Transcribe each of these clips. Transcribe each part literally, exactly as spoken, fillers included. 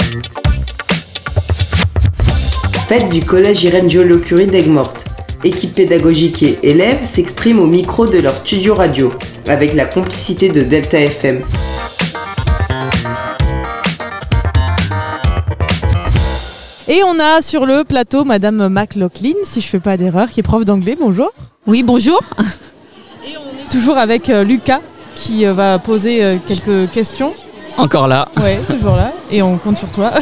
Fête du collège Irène Joliot-Curie d'Aigues-Mortes. Équipe pédagogique et élèves s'expriment au micro de leur studio radio, avec la complicité de Delta F M. Et on a sur le plateau Madame McLaughlin, si je ne fais pas d'erreur, qui est prof d'anglais. Bonjour. Oui, bonjour. Et on est toujours avec euh, Lucas, qui euh, va poser euh, quelques questions. Encore là. Oui, toujours là. Et on compte sur toi.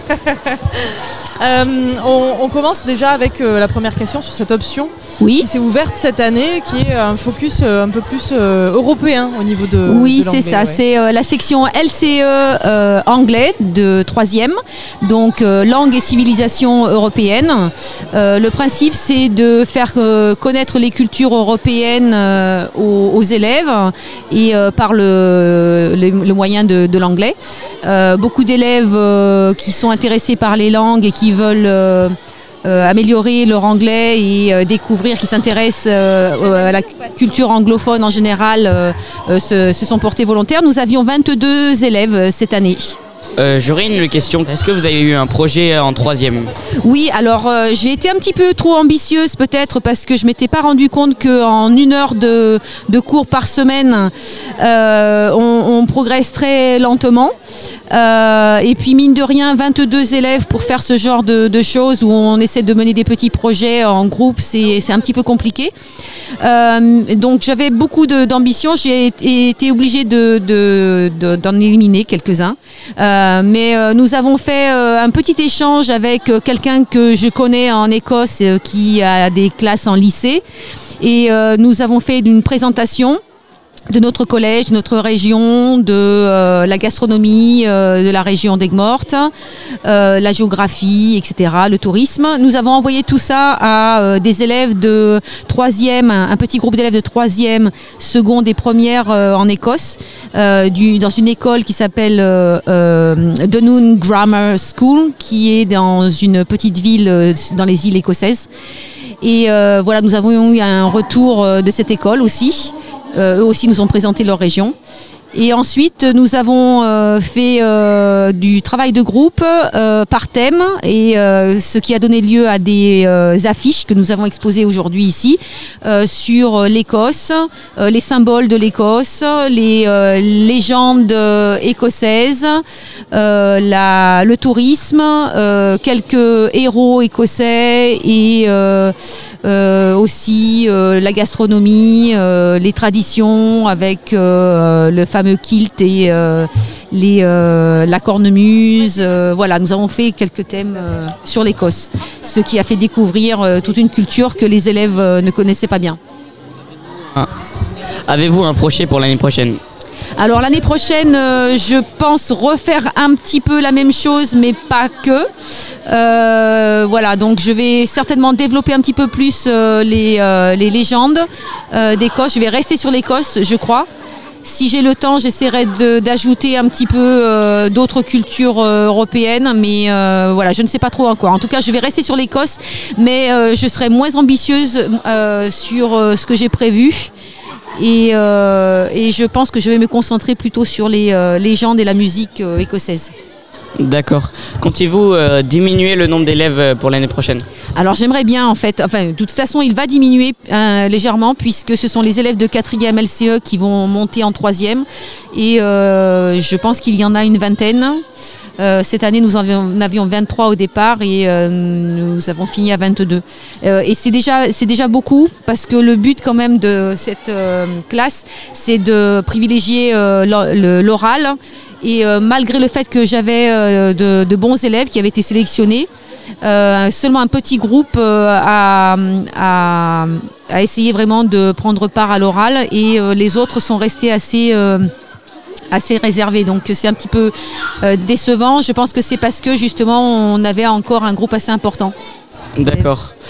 euh, on, on commence déjà avec euh, la première question sur cette option oui. qui s'est ouverte cette année, qui est un focus euh, un peu plus euh, européen au niveau de Oui, de l'anglais, c'est ça. ouais. C'est euh, la section L C E euh, anglais de troisième, donc euh, langue et civilisation européenne. Euh, le principe, c'est de faire euh, connaître les cultures européennes euh, aux, aux élèves et euh, par le, le, le moyen de, de l'anglais. Euh, beaucoup d'élèves euh, qui sont intéressés par les langues et qui veulent euh, euh, améliorer leur anglais et euh, découvrir, qui s'intéressent euh, à la culture anglophone en général, euh, euh, se, se sont portés volontaires. Nous avions vingt-deux élèves euh, cette année. Euh, J'aurais une question. Est-ce que vous avez eu un projet en troisième ? Oui, alors euh, j'ai été un petit peu trop ambitieuse peut-être parce que je m'étais pas rendu compte qu'en une heure de, de cours par semaine, euh, on, on progresse très lentement. Euh, et puis mine de rien, vingt-deux élèves pour faire ce genre de, de choses où on essaie de mener des petits projets en groupe, c'est, c'est un petit peu compliqué. Euh, donc j'avais beaucoup de, d'ambition, j'ai été, été obligée de, de, de, d'en éliminer quelques-uns. Euh, mais euh, nous avons fait euh, un petit échange avec euh, quelqu'un que je connais en Écosse euh, qui a des classes en lycée et euh, nous avons fait une présentation de notre collège, de notre région, de euh, la gastronomie euh, de la région d'Aigues-Mortes, euh, la géographie, et cetera, le tourisme. Nous avons envoyé tout ça à euh, des élèves de troisième, un petit groupe d'élèves de troisième, seconde et première euh, en Écosse, euh, du, dans une école qui s'appelle euh, euh, Dunoon Grammar School, qui est dans une petite ville euh, dans les îles écossaises. Et euh, voilà, nous avons eu un retour euh, de cette école aussi. Euh, eux aussi nous ont présenté leur région. Et ensuite, nous avons euh, fait euh, du travail de groupe euh, par thème, et euh, ce qui a donné lieu à des euh, affiches que nous avons exposées aujourd'hui ici euh, sur l'Écosse, euh, les symboles de l'Écosse, les euh, légendes écossaises, euh, la, le tourisme, euh, quelques héros écossais et euh, euh, aussi euh, la gastronomie, euh, les traditions avec euh, le fameux kilt et euh, les, euh, la cornemuse. Euh, voilà, nous avons fait quelques thèmes euh, sur l'Écosse, ce qui a fait découvrir euh, toute une culture que les élèves euh, ne connaissaient pas bien. Ah. Avez-vous un projet pour l'année prochaine ? Alors l'année prochaine, euh, je pense refaire un petit peu la même chose, mais pas que. Euh, voilà, donc je vais certainement développer un petit peu plus euh, les, euh, les légendes euh, d'Écosse. Je vais rester sur l'Écosse, je crois. Si j'ai le temps, j'essaierai de, d'ajouter un petit peu euh, d'autres cultures euh, européennes, mais euh, voilà, je ne sais pas trop encore. En tout cas, je vais rester sur l'Écosse, mais euh, je serai moins ambitieuse euh, sur euh, ce que j'ai prévu. Et, euh, et je pense que je vais me concentrer plutôt sur les euh, légendes et la musique euh, écossaise. D'accord. Comptez-vous euh, diminuer le nombre d'élèves pour l'année prochaine ? Alors j'aimerais bien en fait, enfin de toute façon il va diminuer euh, légèrement puisque ce sont les élèves de quatrième L C E qui vont monter en troisième et euh, je pense qu'il y en a une vingtaine. Euh, cette année, nous en avions vingt-trois au départ et euh, nous avons fini à vingt-deux. Euh, et c'est déjà, c'est déjà beaucoup parce que le but quand même de cette euh, classe, c'est de privilégier euh, l'oral. Et euh, malgré le fait que j'avais euh, de, de bons élèves qui avaient été sélectionnés, euh, seulement un petit groupe euh, a, a, a essayé vraiment de prendre part à l'oral et euh, les autres sont restés assez... Euh, assez réservé, donc c'est un petit peu euh, décevant. Je pense que c'est parce que justement on avait encore un groupe assez important. D'accord.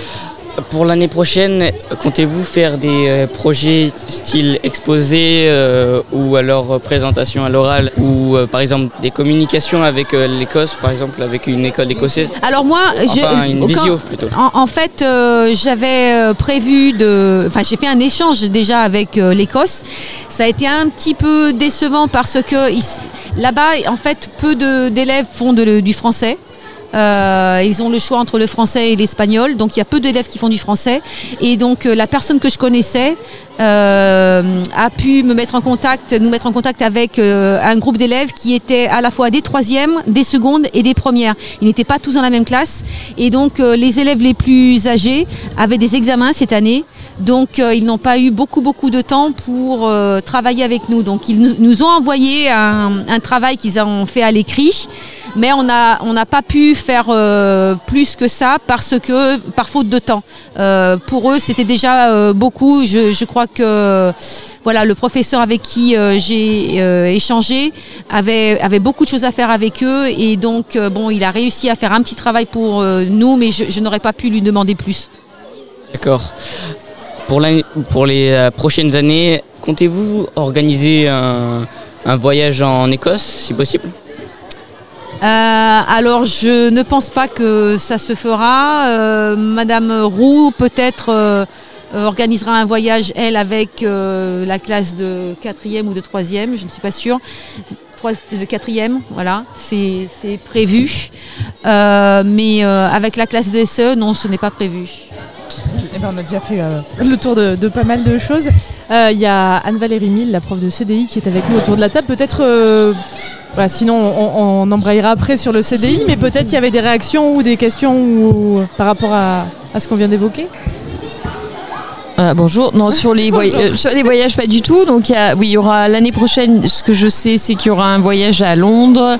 pour l'année prochaine, comptez-vous faire des euh, projets style exposé euh, ou alors euh, présentation à l'oral ou euh, par exemple des communications avec euh, l'Écosse, par exemple avec une école écossaise? Alors moi, enfin, je, une visio plutôt. En, en fait, euh, j'avais prévu de, enfin j'ai fait un échange déjà avec euh, l'Écosse. Ça a été un petit peu décevant parce que ils, là-bas, en fait, peu de, d'élèves font de, du français. Euh, ils ont le choix entre le français et l'espagnol, donc il y a peu d'élèves qui font du français. Et donc euh, la personne que je connaissais euh, a pu me mettre en contact, nous mettre en contact avec euh, un groupe d'élèves qui étaient à la fois des troisièmes, des secondes et des premières. Ils n'étaient pas tous dans la même classe. Et donc euh, les élèves les plus âgés avaient des examens cette année. Donc euh, ils n'ont pas eu beaucoup beaucoup de temps pour euh, travailler avec nous. Donc ils nous, nous ont envoyé un, un travail qu'ils ont fait à l'écrit. Mais on n'a on n'a pas pu faire euh, plus que ça parce que par faute de temps. Euh, pour eux, c'était déjà euh, beaucoup. Je, je crois que voilà, le professeur avec qui euh, j'ai euh, échangé avait avait beaucoup de choses à faire avec eux et donc euh, bon, il a réussi à faire un petit travail pour euh, nous, mais je, je n'aurais pas pu lui demander plus. D'accord. Pour, pour les euh, prochaines années, comptez-vous organiser un, un voyage en Écosse, si possible? Euh, alors je ne pense pas que ça se fera. Euh, Madame Roux peut-être euh, organisera un voyage, elle, avec euh, la classe de quatrième ou de troisième, je ne suis pas sûre. Trois, de quatrième, voilà, c'est, c'est prévu. Euh, mais euh, avec la classe de S E, non, ce n'est pas prévu. Eh ben, on a déjà fait euh, le tour de, de pas mal de choses. Il euh, y a Anne-Valérie Mille, la prof de C D I, qui est avec nous autour de la table. Peut-être... Euh, Voilà, sinon, on, on embrayera après sur le C D I, mais peut-être il y avait des réactions ou des questions ou, par rapport à, à ce qu'on vient d'évoquer. Euh, bonjour. Non, sur les, voy- euh, sur les voyages, pas du tout. Donc, il y a, oui, il y aura l'année prochaine. Ce que je sais, c'est qu'il y aura un voyage à Londres,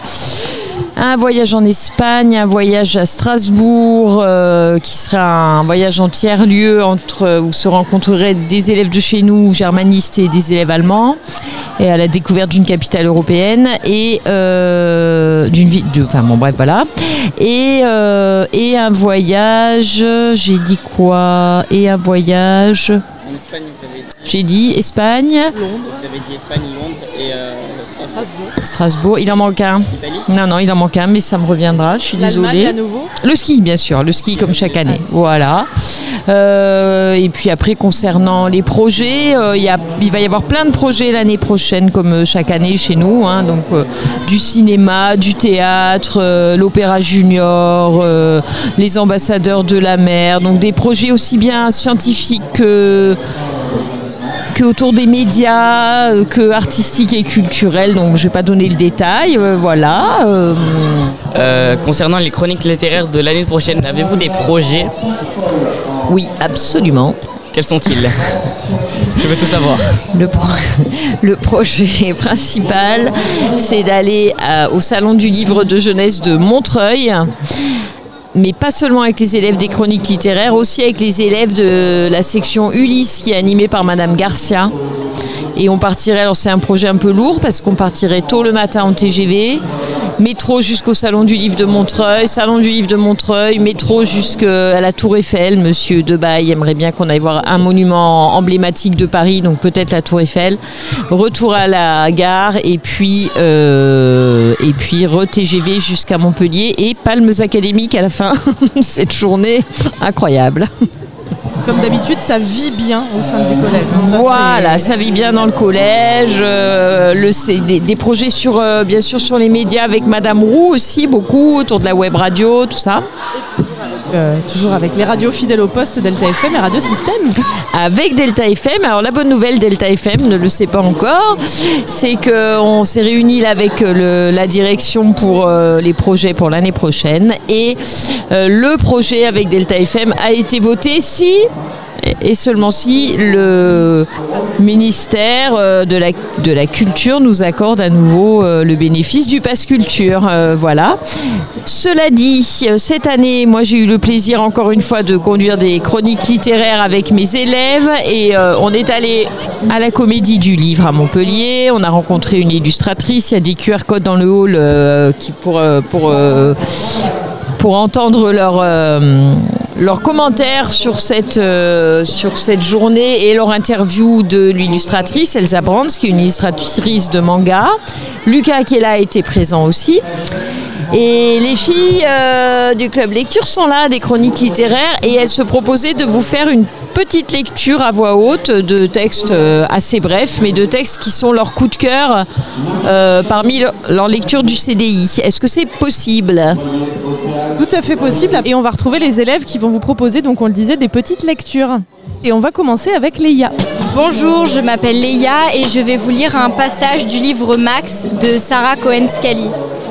un voyage en Espagne, un voyage à Strasbourg, euh, qui sera un voyage en tiers-lieu entre où se rencontreraient des élèves de chez nous, germanistes, et des élèves allemands, et à la découverte d'une capitale européenne et euh, d'une ville. Enfin bon, bref, voilà. Et euh, et un voyage. J'ai dit quoi? Et un voyage. En Espagne, vous avez... J'ai dit Espagne. Londres. Vous avez dit Espagne, Londres et euh, Strasbourg. Strasbourg. Il en manque un. Italie. Non, non, il en manque un, mais ça me reviendra. Je suis L'Allemagne désolée. à nouveau. Le ski, bien sûr. Le ski comme chaque année. Voilà. Euh, et puis après, concernant les projets, euh, y a, il va y avoir plein de projets l'année prochaine, comme chaque année chez nous. Hein, donc euh, du cinéma, du théâtre, euh, l'opéra junior, euh, les ambassadeurs de la mer. Donc des projets aussi bien scientifiques que que autour des médias, euh, que artistiques et culturels. Donc je vais pas donner le détail. Euh, voilà. Euh... Euh, concernant les chroniques littéraires de l'année prochaine, avez-vous des projets? Oui, absolument. Quels sont-ils? Je veux tout savoir. Le, pro- le projet principal, c'est d'aller à- au Salon du Livre de Jeunesse de Montreuil, mais pas seulement avec les élèves des chroniques littéraires, aussi avec les élèves de la section Ulysse qui est animée par Madame Garcia. Et on partirait, alors c'est un projet un peu lourd parce qu'on partirait tôt le matin en T G V, métro jusqu'au Salon du Livre de Montreuil, Salon du Livre de Montreuil, métro jusqu'à la Tour Eiffel. Monsieur Debaille aimerait bien qu'on aille voir un monument emblématique de Paris, donc peut-être la Tour Eiffel. Retour à la gare et puis, euh, et puis re-T G V jusqu'à Montpellier et palmes académiques à la fin de cette journée incroyable. Comme d'habitude, ça vit bien au sein du collège. Ça, Voilà, c'est... ça vit bien dans le collège. Euh, le, c'est des, des projets sur, euh, bien sûr, sur les médias avec Madame Roux aussi, beaucoup, autour de la web radio, tout ça. Euh, toujours avec les radios fidèles au poste, Delta F M et Radio Système. Avec Delta F M. Alors la bonne nouvelle, Delta F M ne le sait pas encore, c'est qu'on s'est réunis là avec le, la direction pour euh, les projets pour l'année prochaine. Et euh, le projet avec Delta F M a été voté si... et seulement si le ministère de la, de la Culture nous accorde à nouveau le bénéfice du pass culture. Voilà. Cela dit, cette année, moi j'ai eu le plaisir encore une fois de conduire des chroniques littéraires avec mes élèves et on est allé à la Comédie du Livre à Montpellier. On a rencontré une illustratrice, il y a des Q R codes dans le hall qui pour... pour pour entendre leurs euh, leurs commentaires sur cette, euh, sur cette journée et leur interview de l'illustratrice Elsa Brands, qui est une illustratrice de manga. Lucas qui est là était présent aussi. Et les filles euh, du Club Lecture sont là, des chroniques littéraires, et elles se proposaient de vous faire une petite lecture à voix haute de textes euh, assez brefs, mais de textes qui sont leur coup de cœur euh, parmi le, leur lecture du C D I. Est-ce que c'est possible ? Tout à fait possible. Et on va retrouver les élèves qui vont vous proposer, donc on le disait, des petites lectures. Et on va commencer avec Leia. Bonjour, je m'appelle Leia et je vais vous lire un passage du livre Max de Sarah Cohen-Scally.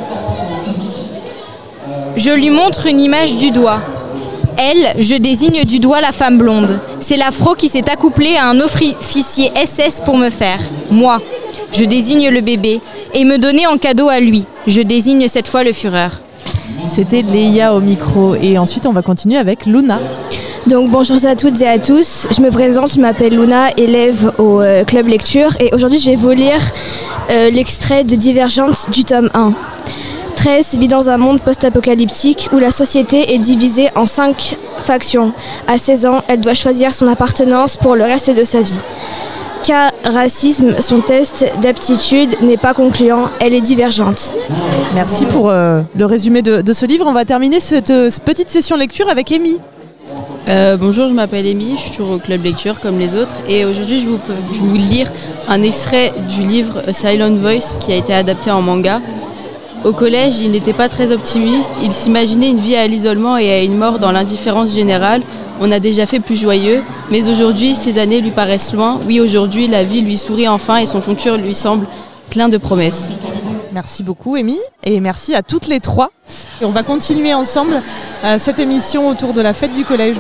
Je lui montre une image du doigt. Elle, je désigne du doigt la femme blonde. C'est l'afro qui s'est accouplé à un officier S S pour me faire. Moi, je désigne le bébé et me donner en cadeau à lui. Je désigne cette fois le Führer. C'était Leia au micro. Et ensuite, on va continuer avec Luna. Donc bonjour à toutes et à tous, je me présente, je m'appelle Luna, élève au euh, Club Lecture, et aujourd'hui je vais vous lire euh, l'extrait de Divergente du tome un. Tress vit dans un monde post-apocalyptique où la société est divisée en cinq factions. À seize ans, elle doit choisir son appartenance pour le reste de sa vie. Car racisme, son test d'aptitude n'est pas concluant, elle est divergente. Merci pour euh, le résumé de, de ce livre. On va terminer cette, euh, cette petite session lecture avec Amy. Euh, bonjour, je m'appelle Amy, je suis toujours au Club Lecture comme les autres, et aujourd'hui je vais vous, je vais vous lire un extrait du livre A Silent Voice qui a été adapté en manga. Au collège, il n'était pas très optimiste, il s'imaginait une vie à l'isolement et à une mort dans l'indifférence générale. On a déjà fait plus joyeux, mais aujourd'hui, ces années lui paraissent loin. Oui, aujourd'hui, la vie lui sourit enfin et son futur lui semble plein de promesses. Merci beaucoup, Amy, et merci à toutes les trois. Et on va continuer ensemble euh, cette émission autour de la fête du collège.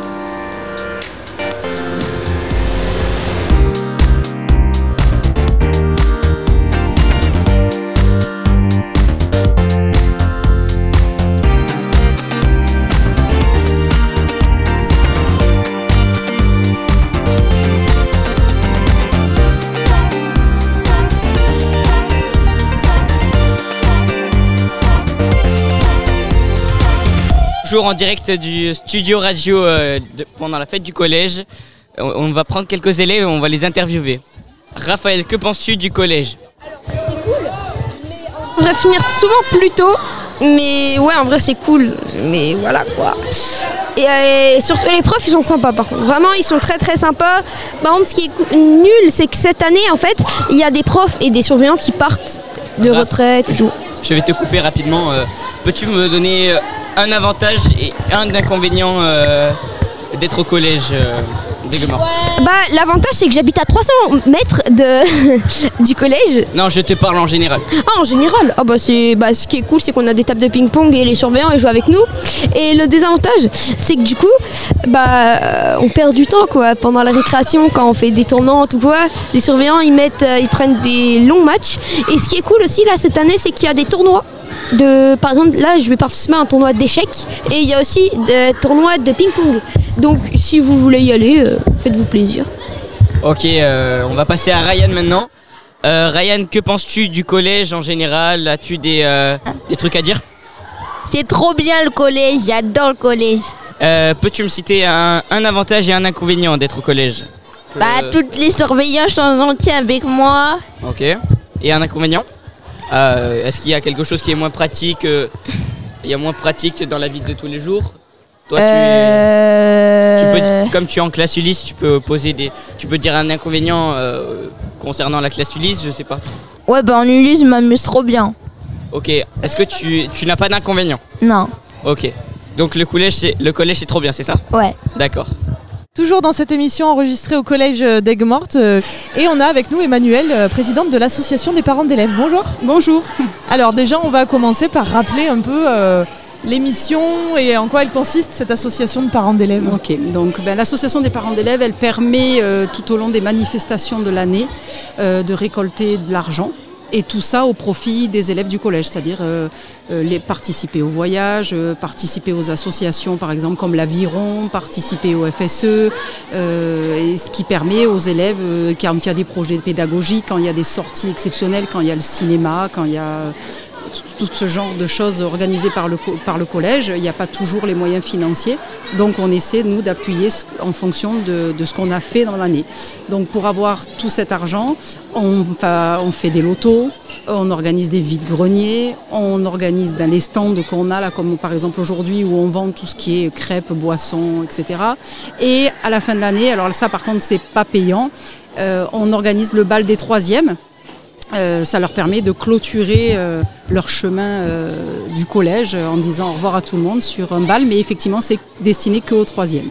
Toujours en direct du studio radio euh, de, pendant la fête du collège. On, on va prendre quelques élèves et on va les interviewer. Raphaël, que penses-tu du collège ? C'est cool, mais on devrait finir souvent plus tôt. Mais ouais, en vrai c'est cool, mais voilà quoi. Et euh, surtout les profs ils sont sympas par contre, vraiment ils sont très très sympas. Par contre ce qui est nul c'est que cette année en fait il y a des profs et des surveillants qui partent de Raph, retraite et tout. Je vais te couper rapidement. Euh, peux-tu me donner un avantage et un inconvénient euh, d'être au collège euh, d'Aigues-Mortes ? Bah l'avantage c'est que j'habite à trois cents mètres de du collège. Non, je te parle en général. Ah en général, ah bah c'est bah ce qui est cool c'est qu'on a des tables de ping-pong et les surveillants ils jouent avec nous. Et le désavantage c'est que du coup bah on perd du temps quoi pendant la récréation quand on fait des tournantes ou quoi. Les surveillants ils mettent ils prennent des longs matchs. Et ce qui est cool aussi là cette année c'est qu'il y a des tournois. De, par exemple, là, je vais participer à un tournoi d'échecs et il y a aussi des tournois de ping-pong. Donc, si vous voulez y aller, euh, faites-vous plaisir. Ok, euh, on va passer à Ryan maintenant. Euh, Ryan, que penses-tu du collège en général ? As-tu des, euh, des trucs à dire ? C'est trop bien le collège, j'adore le collège. Euh, peux-tu me citer un, un avantage et un inconvénient d'être au collège ? Bah, euh... toutes les surveillants sont gentils avec moi. Ok. Et un inconvénient ? Euh, est-ce qu'il y a quelque chose qui est moins pratique euh, il y a moins pratique dans la vie de tous les jours ? Toi, tu, euh... tu peux, comme tu es en classe Ulysse, tu peux poser des, tu peux dire un inconvénient euh, concernant la classe Ulysse, je sais pas. Ouais, bah en Ulysse, je m'amuse trop bien. Ok. Est-ce que tu, tu n'as pas d'inconvénient ? Non. Ok. Donc le collège, c'est, le collège, c'est trop bien, c'est ça ? Ouais. D'accord. Toujours dans cette émission enregistrée au collège d'Aigues-Mortes. Et on a avec nous Emmanuelle, présidente de l'association des parents d'élèves. Bonjour. Bonjour. Alors déjà, on va commencer par rappeler un peu euh, l'émission et en quoi elle consiste, cette association de parents d'élèves. Ok, donc ben, l'association des parents d'élèves, elle permet euh, tout au long des manifestations de l'année euh, de récolter de l'argent. Et tout ça au profit des élèves du collège, c'est-à-dire euh, euh, les participer au voyage, euh, participer aux associations par exemple comme l'Aviron, participer au F S E, euh, et ce qui permet aux élèves, euh, quand il y a des projets pédagogiques, quand il y a des sorties exceptionnelles, quand il y a le cinéma, quand il y a tout ce genre de choses organisées par le, par le collège, il n'y a pas toujours les moyens financiers. Donc on essaie, nous, d'appuyer en fonction de, de ce qu'on a fait dans l'année. Donc pour avoir tout cet argent, on, on fait des lotos, on organise des vides-greniers, on organise ben, les stands qu'on a, là, comme par exemple aujourd'hui où on vend tout ce qui est crêpes, boissons, et cetera. Et à la fin de l'année, alors ça par contre c'est pas payant, euh, on organise le bal des troisièmes. Euh, ça leur permet de clôturer euh, leur chemin euh, du collège euh, en disant au revoir à tout le monde sur un bal, mais effectivement c'est destiné qu'aux troisièmes.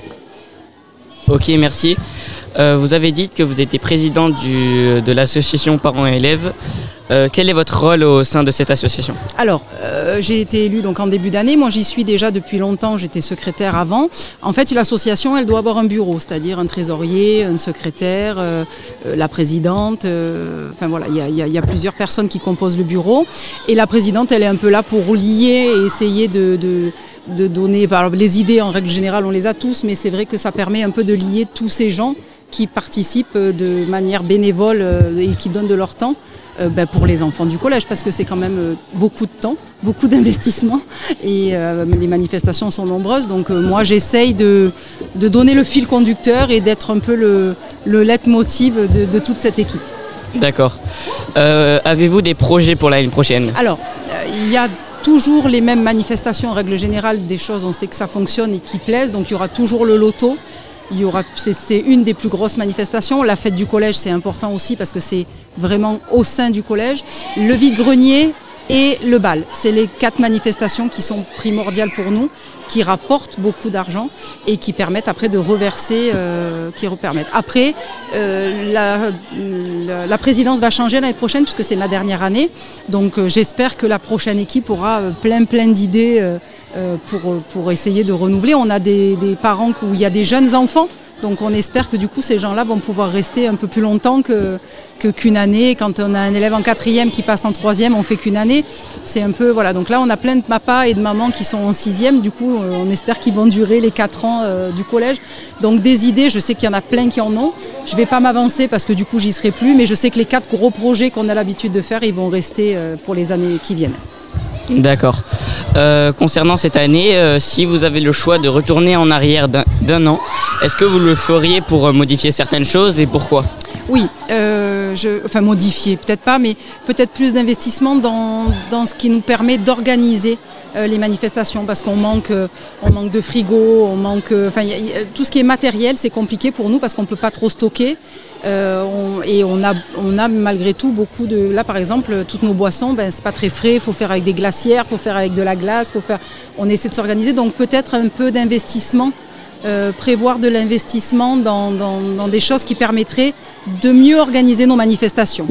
Ok, merci. Euh, vous avez dit que vous étiez président du, de l'association parents et élèves. Euh, quel est votre rôle au sein de cette association ? Alors, euh, j'ai été élue donc en début d'année. Moi, j'y suis déjà depuis longtemps. J'étais secrétaire avant. En fait, l'association, elle doit avoir un bureau, c'est-à-dire un trésorier, un secrétaire, euh, euh, la présidente. Euh, enfin voilà, il y, y, y a plusieurs personnes qui composent le bureau. Et la présidente, elle est un peu là pour lier et essayer de... de de donner, alors les idées en règle générale on les a tous, mais c'est vrai que ça permet un peu de lier tous ces gens qui participent de manière bénévole et qui donnent de leur temps euh, ben pour les enfants du collège, parce que c'est quand même beaucoup de temps, beaucoup d'investissement et euh, les manifestations sont nombreuses, donc euh, moi j'essaye de, de donner le fil conducteur et d'être un peu le, le leitmotiv de, de toute cette équipe. D'accord. Euh, avez-vous des projets pour l'année prochaine ? Alors, euh, il y a toujours les mêmes manifestations en règle générale, des choses on sait que ça fonctionne et qui plaisent, donc il y aura toujours le loto, il y aura, c'est, c'est une des plus grosses manifestations, la fête du collège c'est important aussi parce que c'est vraiment au sein du collège, le vide-grenier et le bal, c'est les quatre manifestations qui sont primordiales pour nous, qui rapportent beaucoup d'argent et qui permettent après de reverser, euh, qui permettent. Après, euh, la, la, la présidence va changer l'année prochaine puisque c'est ma dernière année, donc euh, j'espère que la prochaine équipe aura euh, plein plein d'idées euh, euh, pour, pour essayer de renouveler. On a des, des parents où il y a des jeunes enfants, donc on espère que du coup ces gens-là vont pouvoir rester un peu plus longtemps que, que, qu'une année. Quand on a un élève en quatrième qui passe en troisième, on fait qu'une année. C'est un peu, voilà. Donc là on a plein de papas et de mamans qui sont en sixième, du coup on espère qu'ils vont durer les quatre ans euh, du collège. Donc des idées, je sais qu'il y en a plein qui en ont. Je ne vais pas m'avancer parce que du coup j'y serai plus, mais je sais que les quatre gros projets qu'on a l'habitude de faire, ils vont rester euh, pour les années qui viennent. D'accord. Euh, concernant cette année, euh, si vous avez le choix de retourner en arrière d'un, d'un an, est-ce que vous le feriez pour euh, modifier certaines choses et pourquoi ? Oui, euh, je, enfin modifier, peut-être pas, mais peut-être plus d'investissement dans, dans ce qui nous permet d'organiser euh, les manifestations, parce qu'on manque, euh, on manque de frigo, on manque, euh, enfin y a, y a, tout ce qui est matériel, c'est compliqué pour nous parce qu'on ne peut pas trop stocker. Euh, on, et on a, on a malgré tout beaucoup de... Là par exemple, toutes nos boissons, ben, c'est pas très frais, il faut faire avec des glacières, il faut faire avec de la glace, faut faire... on essaie de s'organiser, donc peut-être un peu d'investissement, euh, prévoir de l'investissement dans, dans, dans des choses qui permettraient de mieux organiser nos manifestations.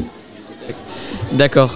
D'accord.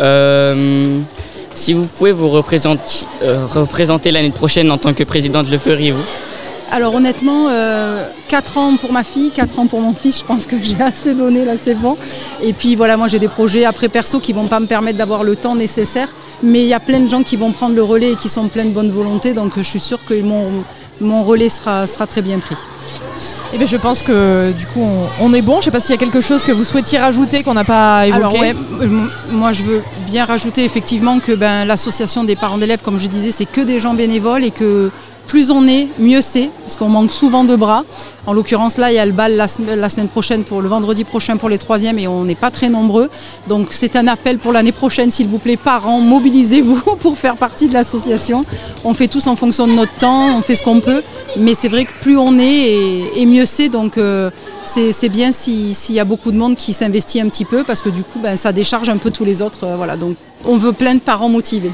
Euh, si vous pouvez vous représenter, euh, représenter l'année prochaine en tant que présidente, le feriez-vous ? Alors honnêtement, euh, quatre ans pour ma fille, quatre ans pour mon fils, je pense que j'ai assez donné, là c'est bon. Et puis voilà, moi j'ai des projets après perso qui ne vont pas me permettre d'avoir le temps nécessaire, mais il y a plein de gens qui vont prendre le relais et qui sont pleins de bonne volonté, donc je suis sûre que mon, mon relais sera, sera très bien pris. Eh bien, je pense que du coup on, on est bon. Je ne sais pas s'il y a quelque chose que vous souhaitiez rajouter qu'on n'a pas évoqué. Alors ouais, moi je veux bien rajouter effectivement que ben, l'association des parents d'élèves, comme je disais, c'est que des gens bénévoles et que plus on est, mieux c'est, parce qu'on manque souvent de bras. En l'occurrence, là, il y a le bal la, la semaine prochaine, pour le vendredi prochain pour les troisièmes, et on n'est pas très nombreux. Donc c'est un appel pour l'année prochaine, s'il vous plaît, parents, mobilisez-vous pour faire partie de l'association. On fait tous en fonction de notre temps, on fait ce qu'on peut, mais c'est vrai que plus on est, et, et mieux c'est. Donc euh, c'est, c'est bien s'il si y a beaucoup de monde qui s'investit un petit peu, parce que du coup, ben, ça décharge un peu tous les autres. Euh, voilà. Donc on veut plein de parents motivés.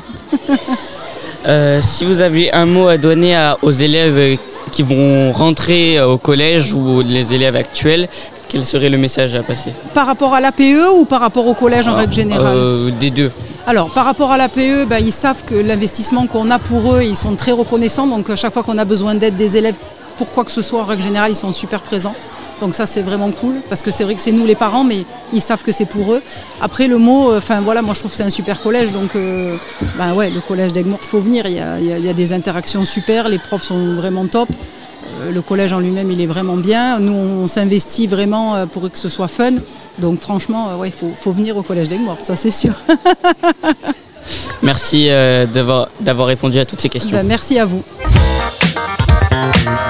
Euh, si vous avez un mot à donner à, aux élèves qui vont rentrer au collège ou les élèves actuels, quel serait le message à passer ? Par rapport à l'A P E ou par rapport au collège en ah, règle générale ? euh, Des deux. Alors, par rapport à l'A P E, bah, ils savent que l'investissement qu'on a pour eux, ils sont très reconnaissants. Donc, à chaque fois qu'on a besoin d'aide des élèves, pour quoi que ce soit, en règle générale, ils sont super présents. Donc ça, c'est vraiment cool, parce que c'est vrai que c'est nous les parents, mais ils savent que c'est pour eux. Après, le mot, enfin euh, voilà, moi je trouve que c'est un super collège, donc euh, ben ouais, le collège d'Aigues-Mortes, il faut venir, il y, a, il, y a, il y a des interactions super, les profs sont vraiment top, euh, le collège en lui-même, il est vraiment bien. Nous, on, on s'investit vraiment pour que ce soit fun, donc franchement, euh, ouais, il faut, faut venir au collège d'Aigues-Mortes, ça c'est sûr. Merci euh, d'avoir, d'avoir répondu à toutes ces questions. Ben, merci à vous.